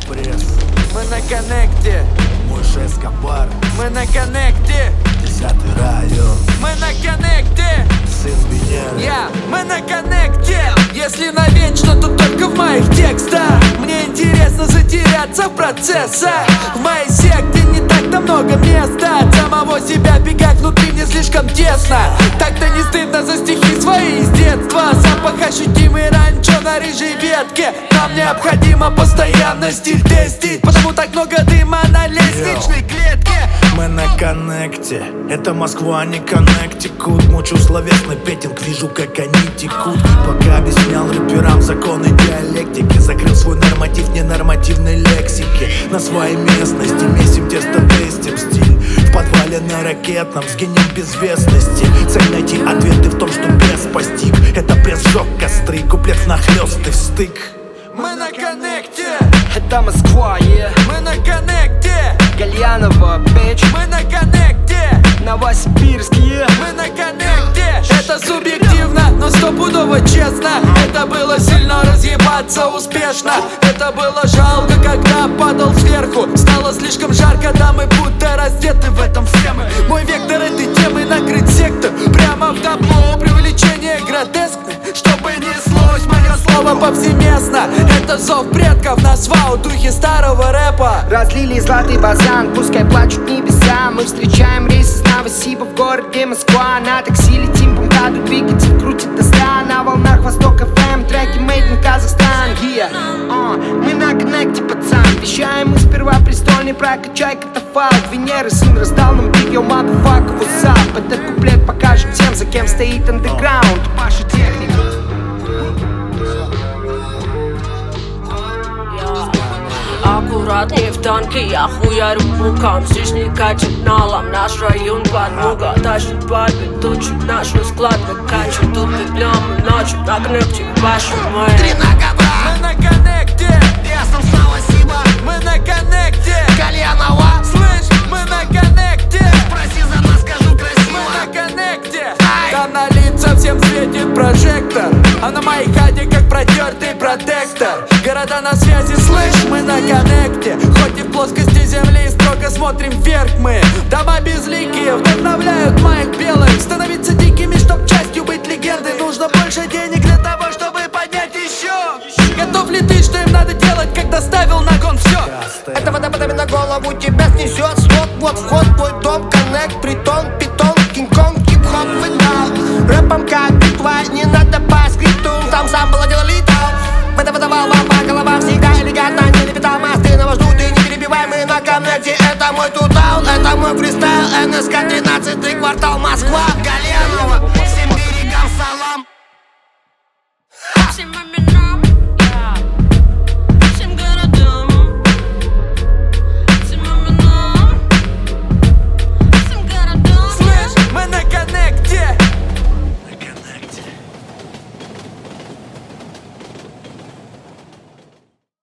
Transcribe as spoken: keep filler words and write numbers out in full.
Экспресс. Мы на коннекте. Мой Эскобар. Мы на коннекте. Десятый район. Мы на коннекте. Сын Венеры. Я, мы на коннекте. Если навечно, то только в моих текстах. Мне интересно затеряться в процессах. В моей секте не так-то много места. От самого себя бегать внутри мне слишком тесно. Так-то не стыдно за стихи свои из детства. Запах ощутимый ранчо на рыжей ветке. Нам необходимо постоянно стиль тестить, потому так много дыма на лестничной клетке. Мы на коннекте. Это Москва, не Коннектикут. Мучу словесный петинг, вижу, как они текут. Пока объяснял рэперам законы диалектики, закрыл свой норматив ненормативной лексики. На своей местности месим тесто, тестим стиль. В подвале на ракетном сгинем безвестности. Цель найти ответы в том, что пресс постиг. Это пресс сжег костры, куплет внахлёст и встык. Мы на коннекте. Это Москва, yeah. Мы на коннекте. Гальянова, bitch. Мы на коннекте. Новосибирск, yeah. Мы на коннекте. Это субъективно, но стопудово честно. Это было сильно разъебаться успешно. Это было жалко, когда падал сверху. Стало слишком жарко, да мы будто раздеты в этом все мы. Мой вектор этой темы накрыть сектор. Прямо в табло преувеличение гротескно. Чтобы неслось мое слово повсеместно. Это зов предков, нас вау, духи старого рэпа. Разлили златый базан, пускай плачут небеса. Мы встречаем рейсы с Новосиба в городе Москва. На такси летим по МКАДу, двигатель крутит до ста. На волнах Восток эф эм, треки made in Казахстан, yeah. uh, Мы на коннекте, пацан. Вещаем мы сперва престольный, прокачай катафалк. Венеры сын раздал нам big yo motherfucker, what's up. Этот куплет покажет всем, за кем стоит андеграунд. Паша техник. Аккурат не в танке, я хуярю букам. Здесь не катит налом, наш район подмога. Тащит барби, тучит наш склад выкачивает. Тут и днем, и ночью на коннекте, вашу мать. Три нога, мы на коннекте. Я сам снова Сиба. Мы на коннекте. Кальянова, слышь, мы на коннекте. Спроси за нас, скажу красиво. Мы на коннекте. Там на лица всем светит прожектор, а на моей хате как протертый протектор. Города на связи, слышь, мы на коннекте. Хоть и в плоскости земли, строго смотрим вверх мы. Дома безликие вдохновляют моих белых. Становиться дикими, чтоб частью быть легендой. Нужно больше денег для того, чтобы поднять еще. Готов ли ты, что им надо делать, когда ставил на кон все? Это вода подами на голову тебя снесет. Вот, вот вход, твой дом, коннект, притон, питон, кинг-конг, хип-хоп, выдал. Рэпом как битва, не надо по скрипту. Там сам было дело летал. Это выдавал вам по головам всегда элегантно. Не лепетал мосты на вожду, ты не перебивай. Мы на коннекте, это мой тутаун, это мой фристайл. эн эс ка тринадцатый квартал Москва, Галия.